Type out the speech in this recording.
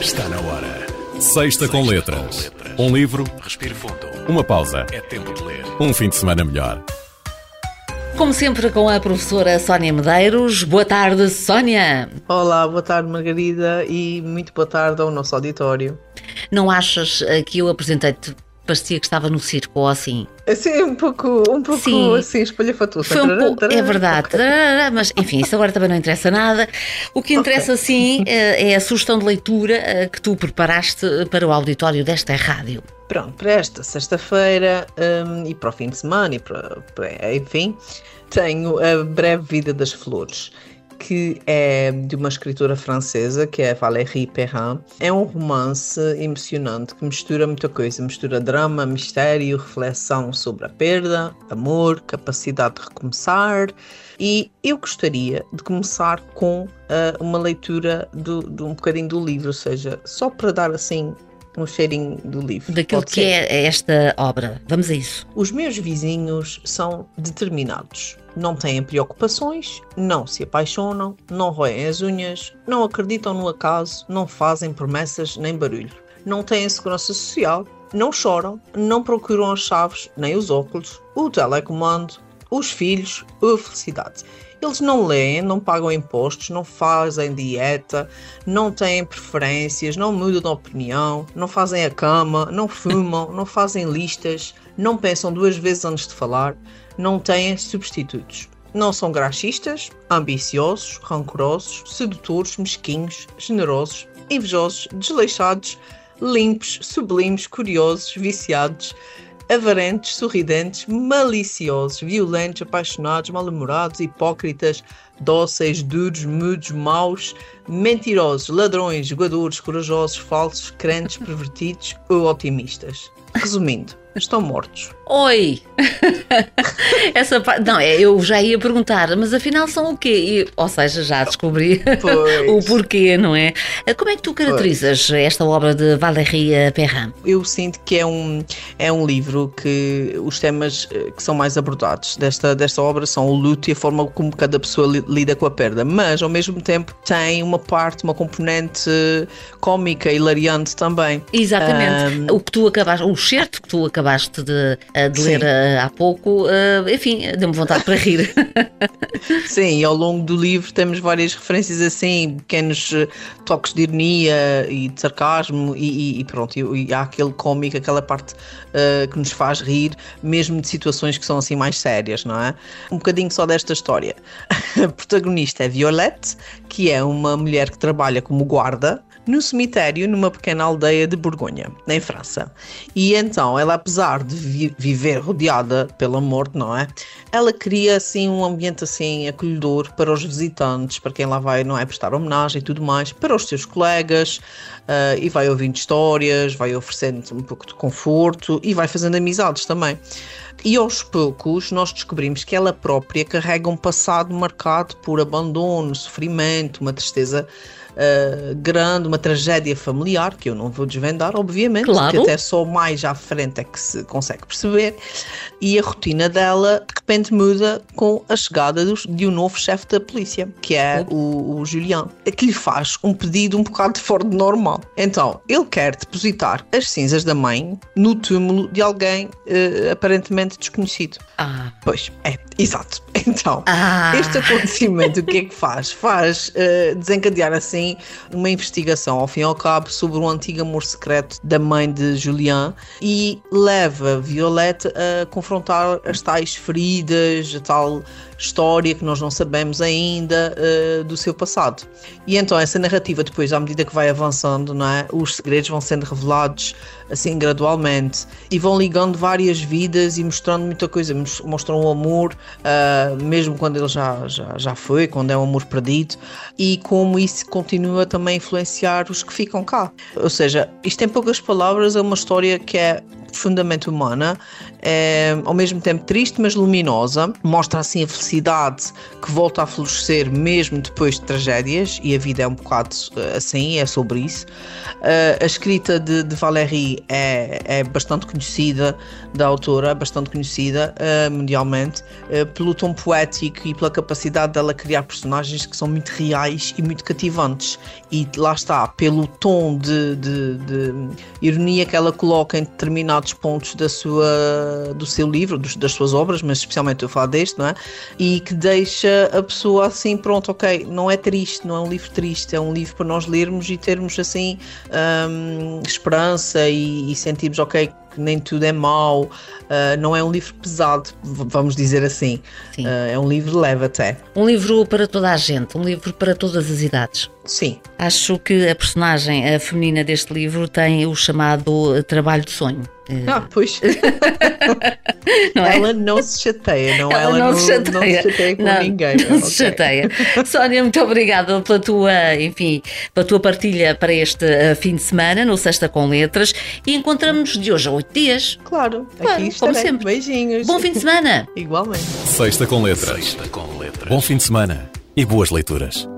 Está na hora. Sexta com Letras. Um livro, Respire fundo. uma pausa, É tempo de ler. um fim de semana melhor. Como sempre, com a professora Sónia Medeiros. Boa tarde, Sónia. Olá, boa tarde Margarida e muito boa tarde ao nosso auditório. Não achas que eu apresentei-te, parecia que estava no circo ou assim? Assim, um pouco Sim. assim, espalhafatoso. Foi é verdade, mas enfim, isso agora também não interessa nada. O que interessa sim é a sugestão de leitura que tu preparaste para o auditório desta rádio. Pronto, para esta sexta-feira e para o fim de semana enfim, tenho A Breve Vida das Flores, que é de uma escritora francesa, que é Valérie Perrin. É um romance emocionante que mistura muita coisa, mistura drama, mistério, reflexão sobre a perda, amor, capacidade de recomeçar. E eu gostaria de começar com uma leitura de um bocadinho do livro, ou seja, só para dar assim um cheirinho do livro. Daquilo que é esta obra. Vamos a isso. Os meus vizinhos são determinados. Não têm preocupações, não se apaixonam, não roem as unhas, não acreditam no acaso, não fazem promessas nem barulho. Não têm segurança social, não choram, não procuram as chaves nem os óculos, o telecomando, os filhos ou a felicidade. Eles não leem, não pagam impostos, não fazem dieta, não têm preferências, não mudam de opinião, não fazem a cama, não fumam, não fazem listas, não pensam duas vezes antes de falar, não têm substitutos. Não são graxistas, ambiciosos, rancorosos, sedutores, mesquinhos, generosos, invejosos, desleixados, limpos, sublimes, curiosos, viciados, avarentos, sorridentes, maliciosos, violentos, apaixonados, mal-humorados, hipócritas, dóceis, duros, mudos, maus, mentirosos, ladrões, jogadores, corajosos, falsos, crentes, pervertidos ou otimistas. Resumindo, estão mortos. Oi! Essa parte. Não, eu já ia perguntar, mas afinal são o quê? Ou seja, já descobri o porquê, não é? Como é que tu caracterizas esta obra de Valérie Perrin? Eu sinto que é um livro que os temas que são mais abordados desta obra são o luto e a forma como cada pessoa lida com a perda, mas ao mesmo tempo tem uma componente cómica e hilariante também. Exatamente. O excerto que tu acabaste de ler há pouco, enfim, deu-me vontade para rir. Sim, e ao longo do livro temos várias referências assim, pequenos toques de ironia e de sarcasmo e pronto, e há aquele cómico, aquela parte que nos faz rir, mesmo de situações que são assim mais sérias, não é? Um bocadinho só desta história. A protagonista é Violette, que é uma mulher que trabalha como guarda no cemitério numa pequena aldeia de Borgonha, em França. E então, ela, apesar de viver rodeada pela morte, não é? Ela cria assim um ambiente assim acolhedor para os visitantes, para quem lá vai, não é, prestar homenagem e tudo mais, para os seus colegas, e vai ouvindo histórias, vai oferecendo um pouco de conforto e vai fazendo amizades também. E aos poucos nós descobrimos que ela própria carrega um passado marcado por abandono, sofrimento, uma tristeza grande, uma tragédia familiar, que eu não vou desvendar, obviamente, claro, que até só mais à frente é que se consegue perceber, e a rotina dela de repente muda com a chegada de um novo chefe da polícia, que é o Julien, que lhe faz um pedido um bocado fora de normal. Então, ele quer depositar as cinzas da mãe no túmulo de alguém aparentemente desconhecido. Pois, exato. Então, este acontecimento o que é que faz? Faz desencadear assim uma investigação ao fim e ao cabo sobre um antigo amor secreto da mãe de Julien e leva Violette a confrontar as tais feridas, a tal história que nós não sabemos ainda do seu passado. E então essa narrativa depois, à medida que vai avançando, não é? Os segredos vão sendo revelados assim gradualmente e vão ligando várias vidas e mostrando muita coisa, mostram o amor mesmo quando ele já foi, quando é um amor perdido, e como isso continua também a influenciar os que ficam cá. Ou seja, isto em poucas palavras é uma história que é profundamente humana é ao mesmo tempo triste, mas luminosa. Mostra assim a felicidade que volta a florescer mesmo depois de tragédias, e a vida é um bocado assim, é sobre isso. A escrita de Valérie é bastante conhecida, da autora, bastante conhecida mundialmente, pelo tom poético e pela capacidade dela criar personagens que são muito reais e muito cativantes. E lá está, pelo tom de ironia que ela coloca em determinados pontos do seu livro, das suas obras, mas especialmente eu falo deste, não é? E que deixa a pessoa assim, pronto, ok, não é triste, não é um livro triste, é um livro para nós lermos e termos assim esperança e sentirmos, ok, que nem tudo é mau. Não é um livro pesado, vamos dizer assim. É um livro leve até. Um livro para toda a gente, um livro para todas as idades. Sim. Acho que a personagem feminina deste livro tem o chamado trabalho de sonho. Pois. Não é? Ela não se chateia, não? Ela não se chateia com ninguém. Não se chateia. Sónia, muito obrigada pela tua partilha para este fim de semana no Sexta com Letras, e encontramos-nos de hoje a 8 dias. Claro, aqui estarei. Como sempre. Beijinhos. Bom fim de semana. Igualmente. Sexta com Letras. Bom fim de semana e boas leituras.